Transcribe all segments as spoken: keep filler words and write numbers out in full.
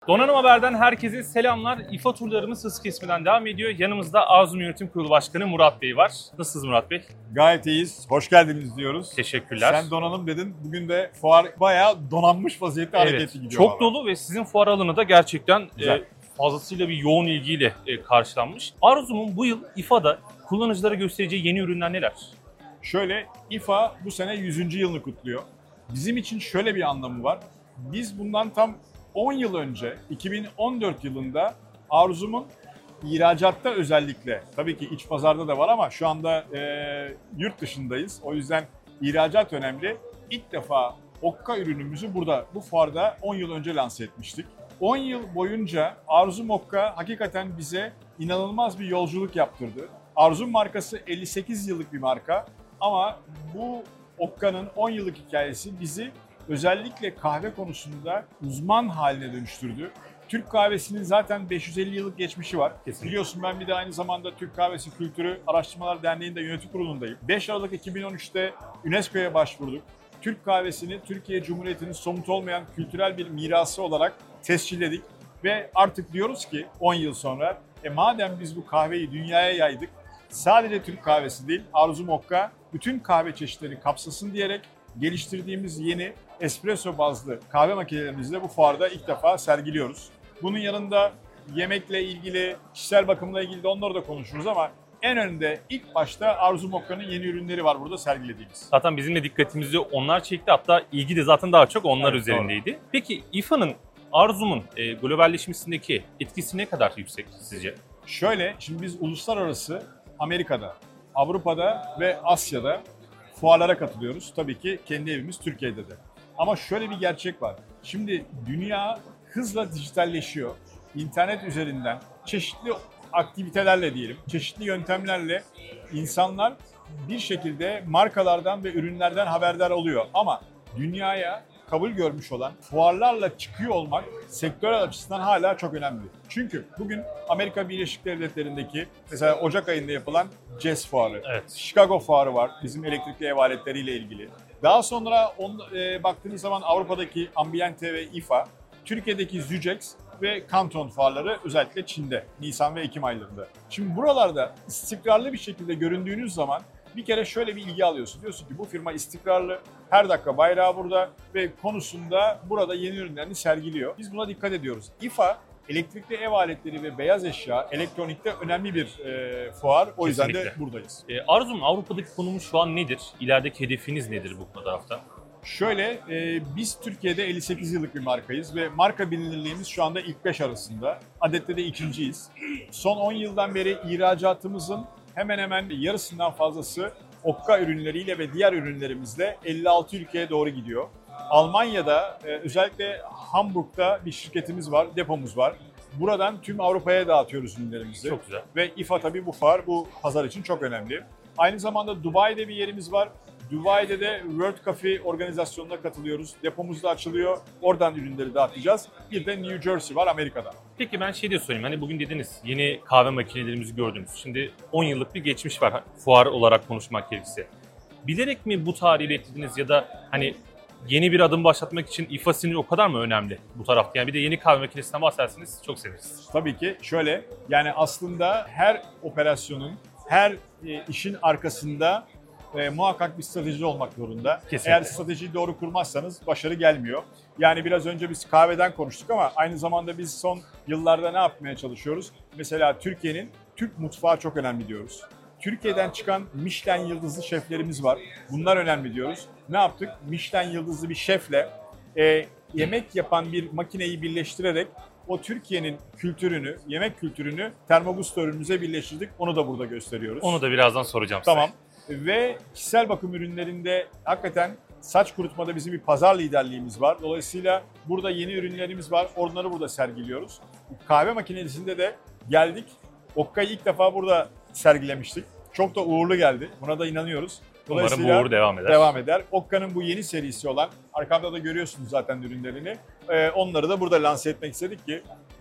Donanım Haber'den herkese selamlar. İFA turlarımız hız kesmeden devam ediyor. Yanımızda Arzum Yönetim Kurulu Başkanı Murat Bey var. Nasılsınız Murat Bey? Gayet iyiyiz. Hoş geldiniz diyoruz. Teşekkürler. Sen donanım dedin. Bugün de fuar bayağı donanmış vaziyette Evet, hareketli gidiyor. çok valla. dolu ve sizin fuar alanı da gerçekten Güzel. e, fazlasıyla bir yoğun ilgiyle e, karşılanmış. Arzum'un bu yıl İFA'da kullanıcılara göstereceği yeni ürünler neler? Şöyle, İFA bu sene yüzüncü yılını kutluyor. Bizim için şöyle bir anlamı var. Biz bundan tam on yıl önce, iki bin on dört yılında Arzum'un ihracatta özellikle, tabii ki iç pazarda da var ama şu anda e, yurt dışındayız. O yüzden ihracat önemli. İlk defa Okka ürünümüzü burada, bu fuarda on yıl önce lanse etmiştik. on yıl boyunca Arzum Okka hakikaten bize inanılmaz bir yolculuk yaptırdı. Arzum markası elli sekiz yıllık bir marka ama bu Okka'nın on yıllık hikayesi bizi özellikle kahve konusunda uzman haline dönüştürdü. Türk kahvesinin zaten beş yüz elli yıllık geçmişi var. Kesinlikle. Biliyorsun ben bir de aynı zamanda Türk Kahvesi Kültürü Araştırmalar Derneği'nde yönetim kurulundayım. beş Aralık iki bin on üçte UNESCO'ya başvurduk. Türk kahvesini Türkiye Cumhuriyeti'nin somut olmayan kültürel bir mirası olarak tescilledik. Ve artık diyoruz ki on yıl sonra e madem biz bu kahveyi dünyaya yaydık, sadece Türk kahvesi değil Arzum Okka bütün kahve çeşitlerini kapsasın diyerek geliştirdiğimiz yeni espresso bazlı kahve makinelerimizi de bu fuarda ilk defa sergiliyoruz. Bunun yanında yemekle ilgili, kişisel bakımla ilgili de onları da konuşuruz ama en önde ilk başta Arzum Okka'nın yeni ürünleri var burada sergilediğimiz. Zaten bizim de dikkatimizi onlar çekti. Hatta ilgi de zaten daha çok onlar Evet, üzerindeydi. Peki İFA'nın, Arzum'un e, globalleşmesindeki etkisi ne kadar yüksek sizce? Şöyle, şimdi biz uluslararası Amerika'da, Avrupa'da ve Asya'da fuarlara katılıyoruz. Tabii ki kendi evimiz Türkiye'de de. Ama şöyle bir gerçek var. Şimdi dünya hızla dijitalleşiyor. İnternet üzerinden çeşitli aktivitelerle diyelim, çeşitli yöntemlerle insanlar bir şekilde markalardan ve ürünlerden haberdar oluyor. Ama dünyaya kabul görmüş olan fuarlarla çıkıyor olmak sektörel açısından hala çok önemli. Çünkü bugün Amerika Birleşik Devletleri'ndeki mesela Ocak ayında yapılan CES fuarı, Evet. Chicago fuarı var bizim elektrikli ev aletleriyle ilgili. Daha sonra on, e, baktığınız zaman Avrupa'daki Ambiente ve İFA, Türkiye'deki Zücex ve Kanton fuarları özellikle Çin'de, Nisan ve Ekim aylarında. Şimdi buralarda istikrarlı bir şekilde göründüğünüz zaman bir kere şöyle bir ilgi alıyorsun. Diyorsun ki bu firma istikrarlı, her dakika bayrağı burada ve konusunda burada yeni ürünlerini sergiliyor. Biz buna dikkat ediyoruz. İFA, elektrikli ev aletleri ve beyaz eşya, elektronikte önemli bir e, fuar. O yüzden de Kesinlikle. buradayız. E, Arzum'un Avrupa'daki konumu şu an nedir? İlerideki hedefiniz nedir bu tarafta? Şöyle, e, biz Türkiye'de elli sekiz yıllık bir markayız ve marka bilinirliğimiz şu anda ilk beş arasında. Adette de ikinciyiz. Son on yıldan beri ihracatımızın hemen hemen yarısından fazlası Okka ürünleriyle ve diğer ürünlerimizle elli altı ülkeye doğru gidiyor. Almanya'da e, özellikle Hamburg'da bir şirketimiz var, depomuz var. Buradan tüm Avrupa'ya dağıtıyoruz ürünlerimizi. Çok güzel. Ve İFA tabii bu fuar, bu pazar için çok önemli. Aynı zamanda Dubai'de bir yerimiz var. Dubai'de de World Coffee organizasyonuna katılıyoruz. Depomuz da açılıyor. Oradan ürünleri dağıtacağız. Bir de New Jersey var Amerika'da. Peki ben şey de sorayım. Hani bugün dediniz yeni kahve makinelerimizi gördünüz. Şimdi on yıllık bir geçmiş var fuar olarak konuşmak gerekirse. Bilerek mi bu tarihi ilettirdiniz ya da hani yeni bir adım başlatmak için İFA sizin o kadar mı önemli bu tarafta? Yani bir de yeni kahve makinesinden bahsederseniz çok seviniriz. Tabii ki şöyle, yani aslında her operasyonun, her e, işin arkasında e, muhakkak bir strateji olmak zorunda. Kesinlikle. Eğer stratejiyi doğru kurmazsanız başarı gelmiyor. Yani biraz önce biz kahveden konuştuk ama aynı zamanda biz son yıllarda ne yapmaya çalışıyoruz? Mesela Türkiye'nin Türk mutfağı çok önemli diyoruz. Türkiye'den çıkan Michelin yıldızlı şeflerimiz var. Bunlar önemli diyoruz. Ne yaptık? Michelin yıldızlı bir şefle e, yemek yapan bir makineyi birleştirerek o Türkiye'nin kültürünü, yemek kültürünü Termogusto ürünümüze birleştirdik. Onu da burada gösteriyoruz. Onu da birazdan soracağım size. Tamam. Ve kişisel bakım ürünlerinde hakikaten saç kurutmada bizim bir pazar liderliğimiz var. Dolayısıyla burada yeni ürünlerimiz var. Onları burada sergiliyoruz. Kahve makinesinde de geldik. Okka'yı ilk defa burada sergilemiştik. Çok da uğurlu geldi. Buna da inanıyoruz. Umarım bu uğur devam eder. Devam eder. Okka'nın bu yeni serisi olan, arkamda da görüyorsunuz zaten ürünlerini. Ee, onları da burada lanse etmek istedik ki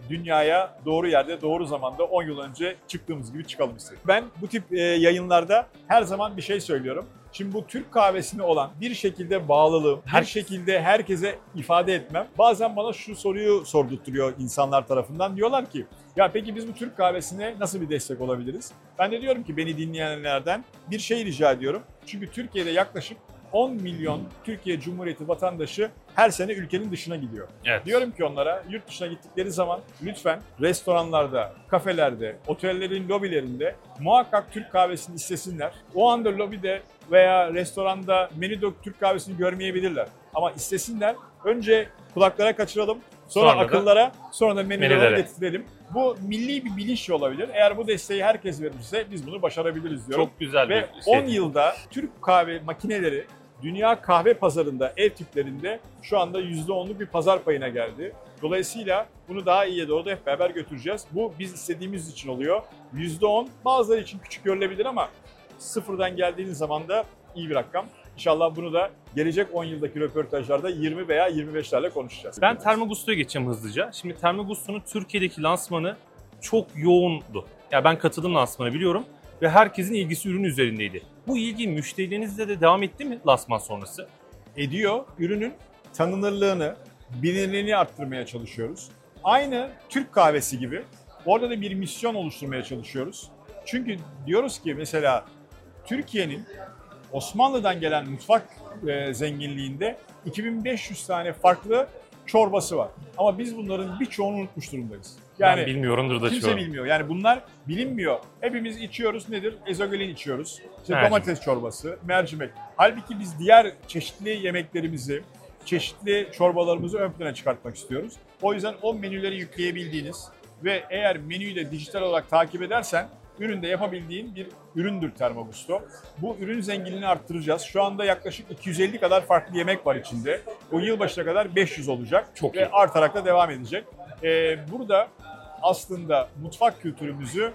dünyaya doğru yerde, doğru zamanda on yıl önce çıktığımız gibi çıkalım istedik. Ben bu tip e, yayınlarda her zaman bir şey söylüyorum. Şimdi bu Türk kahvesine olan bir şekilde bağlılığım, her şekilde herkese ifade etmem. Bazen bana şu soruyu sordurturuyor insanlar tarafından. Diyorlar ki, ya peki biz bu Türk kahvesine nasıl bir destek olabiliriz? Ben de diyorum ki beni dinleyenlerden bir şey rica ediyorum. Çünkü Türkiye'de yaklaşık on milyon Türkiye Cumhuriyeti vatandaşı her sene ülkenin dışına gidiyor. Evet. Diyorum ki onlara yurt dışına gittikleri zaman lütfen restoranlarda, kafelerde, otellerin lobilerinde muhakkak Türk kahvesini istesinler. O anda lobide veya restoranda menüde Türk kahvesini görmeyebilirler. Ama istesinler. Önce kulaklara kaçıralım, sonra, Sonra da akıllara, sonra da menülere menülere. getirelim. Bu milli bir bilinç olabilir. Eğer bu desteği herkes verirse biz bunu başarabiliriz diyorum. Çok güzel Ve bir şey. on yılda Türk kahve makineleri dünya kahve pazarında, ev tiplerinde şu anda yüzde onluk bir pazar payına geldi. Dolayısıyla bunu daha iyiye doğru da hep beraber götüreceğiz. Bu biz istediğimiz için oluyor. yüzde on bazıları için küçük görülebilir ama sıfırdan geldiğiniz zaman da iyi bir rakam. İnşallah bunu da gelecek on yıldaki röportajlarda yirmi veya yirmi beşlerle konuşacağız. Ben Termogusto'ya geçeceğim hızlıca. Şimdi Termogusto'nun Türkiye'deki lansmanı çok yoğundu. Ya ben katıldım lansmana biliyorum ve herkesin ilgisi ürün üzerindeydi. Bu ilgi müşterilerinizle de devam etti mi lansman sonrası? Ediyor. Ürünün tanınırlığını, bilinirliğini arttırmaya çalışıyoruz. Aynı Türk kahvesi gibi orada da bir misyon oluşturmaya çalışıyoruz. Çünkü diyoruz ki mesela Türkiye'nin Osmanlı'dan gelen mutfak e, zenginliğinde iki bin beş yüz tane farklı çorbası var. Ama biz bunların birçoğunu unutmuş durumdayız. Yani ben bilmiyorumdur da kimse şu an. bilmiyor. Yani bunlar bilinmiyor. Hepimiz içiyoruz. Nedir? Ezogelin içiyoruz. İşte Mercimek. domates çorbası, mercimek. Halbuki biz diğer çeşitli yemeklerimizi, çeşitli çorbalarımızı ön plana çıkartmak istiyoruz. O yüzden o menüleri yükleyebildiğiniz ve eğer menüyü de dijital olarak takip edersen üründe yapabildiğin bir üründür Termogusto. Bu ürün zenginliğini arttıracağız. Şu anda yaklaşık iki yüz elli kadar farklı yemek var içinde. O yılbaşına kadar beş yüz olacak. Çok ve iyi. artarak da devam edecek. Ee, burada aslında mutfak kültürümüzü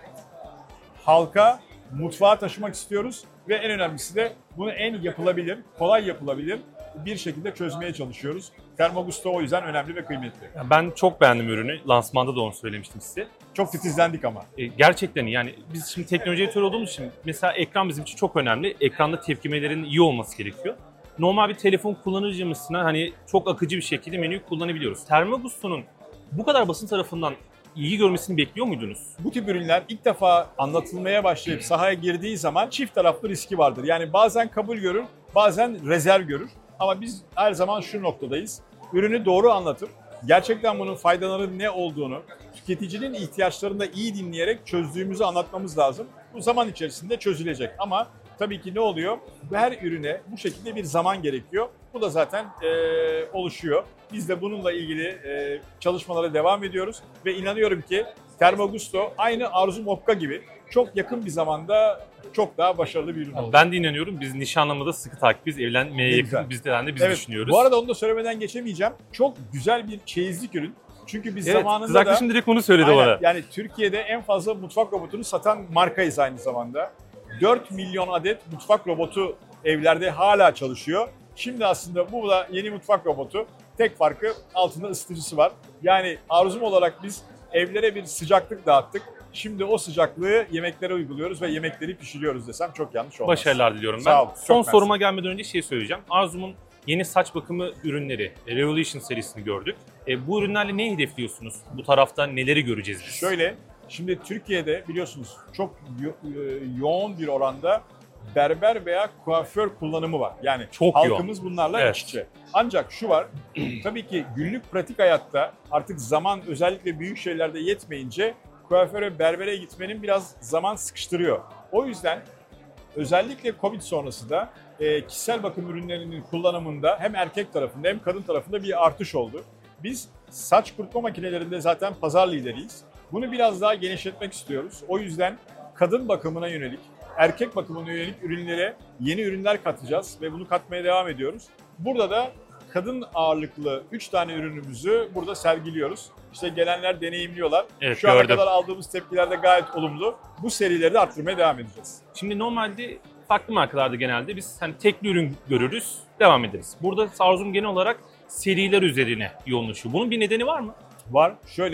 halka, mutfağa taşımak istiyoruz. Ve en önemlisi de bunu en yapılabilir, kolay yapılabilir bir şekilde çözmeye çalışıyoruz. Termogusto o yüzden önemli ve kıymetli. Ya ben çok beğendim ürünü. Lansmanda da onu söylemiştim size. Çok titizlendik ama. E, gerçekten iyi. Yani biz şimdi teknoloji editörü olduğumuz için mesela ekran bizim için çok önemli. Ekranda tepkimelerin iyi olması gerekiyor. Normal bir telefon kullanıcımızsına hani çok akıcı bir şekilde menüyü kullanabiliyoruz. Termogusto'nun bu kadar basın tarafından ilgi görmesini bekliyor muydunuz? Bu tip ürünler ilk defa anlatılmaya başlayıp sahaya girdiği zaman çift taraflı riski vardır. Yani bazen kabul görür, bazen rezerv görür. Ama biz her zaman şu noktadayız. Ürünü doğru anlatır. Gerçekten bunun faydalarının ne olduğunu, tüketicinin ihtiyaçlarını da iyi dinleyerek çözdüğümüzü anlatmamız lazım. Bu zaman içerisinde çözülecek. Ama tabii ki ne oluyor? Her ürüne bu şekilde bir zaman gerekiyor. Bu da zaten e, oluşuyor. Biz de bununla ilgili e, çalışmalara devam ediyoruz. Ve inanıyorum ki Termogusto aynı Arzu Mokka gibi çok yakın bir zamanda çok daha başarılı bir ürün olacak. Ben de inanıyorum. Biz nişanlamada sıkı takibiz. Evlenmeye Ne yakın güzel. bizden de biz Evet, düşünüyoruz. bu arada onu da söylemeden geçemeyeceğim. Çok güzel bir çeyizlik ürün. Çünkü biz evet, zamanında kız da... arkadaşım direkt onu söyledi Aynen, bana. yani Türkiye'de en fazla mutfak robotunu satan markayız aynı zamanda. dört milyon adet mutfak robotu evlerde hala çalışıyor. Şimdi aslında bu da yeni mutfak robotu. Tek farkı altında ısıtıcısı var. Yani Arzum olarak biz evlere bir sıcaklık dağıttık. Şimdi o sıcaklığı yemeklere uyguluyoruz ve yemekleri pişiriyoruz desem çok yanlış olmaz. Başarılar diliyorum ben. Sağ ol, çok Son mersi. soruma gelmeden önce şey söyleyeceğim. Arzum'un yeni saç bakımı ürünleri, Revolution serisini gördük. E, bu ürünlerle ne hedefliyorsunuz? Bu tarafta neleri göreceğiz biz? Şöyle, şimdi Türkiye'de biliyorsunuz çok yo- yoğun bir oranda berber veya kuaför kullanımı var. Yani Çok halkımız bunlarla Evet. iç içe. Ancak şu var, tabii ki günlük pratik hayatta artık zaman özellikle büyük şeylerde yetmeyince kuaföre, berbere gitmenin biraz zaman sıkıştırıyor. O yüzden özellikle Covid sonrası da e, kişisel bakım ürünlerinin kullanımında hem erkek tarafında hem kadın tarafında bir artış oldu. Biz saç kurutma makinelerinde zaten pazar lideriyiz. Bunu biraz daha genişletmek istiyoruz. O yüzden kadın bakımına yönelik, erkek bakımına yönelik ürünlere yeni ürünler katacağız ve bunu katmaya devam ediyoruz. Burada da kadın ağırlıklı üç tane ürünümüzü burada sergiliyoruz. İşte gelenler deneyimliyorlar. Evet, Şu ana gördüm. kadar aldığımız tepkiler de gayet olumlu. Bu serileri de arttırmaya devam edeceğiz. Şimdi normalde farklı markalarda genelde biz hani tekli ürün görürüz, devam ederiz. Burada Arzum genel olarak seriler üzerine yoğunlaşıyor. Bunun bir nedeni var mı? Var. Şöyle ki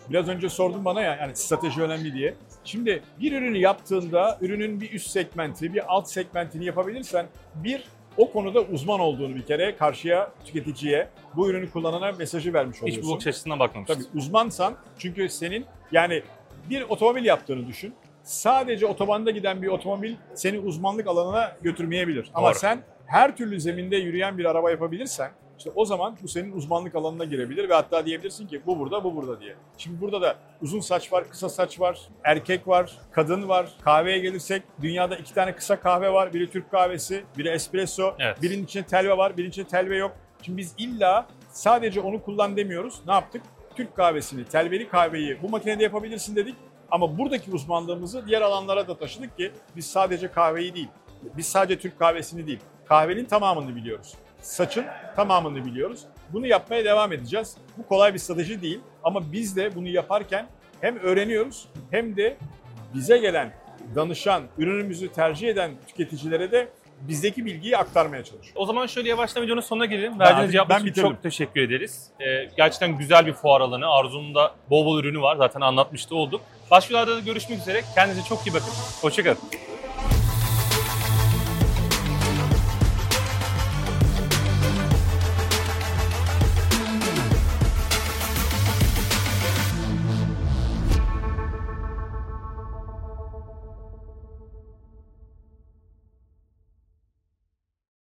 Biraz önce sordun bana ya yani strateji önemli diye. Şimdi bir ürünü yaptığında ürünün bir üst segmenti, bir alt segmentini yapabilirsen bir o konuda uzman olduğunu bir kere karşıya tüketiciye bu ürünü kullanana mesajı vermiş oluyorsun. Hiç bu bakış açısından bakmamıştım. Tabii uzmansan çünkü senin yani bir otomobil yaptığını düşün. Sadece otobanda giden bir otomobil seni uzmanlık alanına götürmeyebilir. Ama Doğru. sen her türlü zeminde yürüyen bir araba yapabilirsen işte o zaman bu senin uzmanlık alanına girebilir ve hatta diyebilirsin ki bu burada, bu burada diye. Şimdi burada da uzun saç var, kısa saç var, erkek var, kadın var. Kahveye gelirsek dünyada iki tane kısa kahve var. Biri Türk kahvesi, biri espresso. Evet. Birinin içinde telve var, birinin içinde telve yok. Şimdi biz illa sadece onu kullan demiyoruz. Ne yaptık? Türk kahvesini, telveli kahveyi bu makinede yapabilirsin dedik. Ama buradaki uzmanlığımızı diğer alanlara da taşıdık ki biz sadece kahveyi değil, biz sadece Türk kahvesini değil, kahvenin tamamını biliyoruz. Saçın tamamını biliyoruz. Bunu yapmaya devam edeceğiz. Bu kolay bir strateji değil ama biz de bunu yaparken hem öğreniyoruz hem de bize gelen, danışan, ürünümüzü tercih eden tüketicilere de bizdeki bilgiyi aktarmaya çalışıyoruz. O zaman şöyle yavaştan videonun sonuna gelelim. Ben- Verdiğiniz cevaplar ben için bitirdim. çok teşekkür ederiz. Ee, gerçekten güzel bir fuar alanı. Arzu'nun da bol bol ürünü var. Zaten anlatmış da olduk. Başka videolarda da görüşmek üzere. Kendinize çok iyi bakın. Hoşçakalın.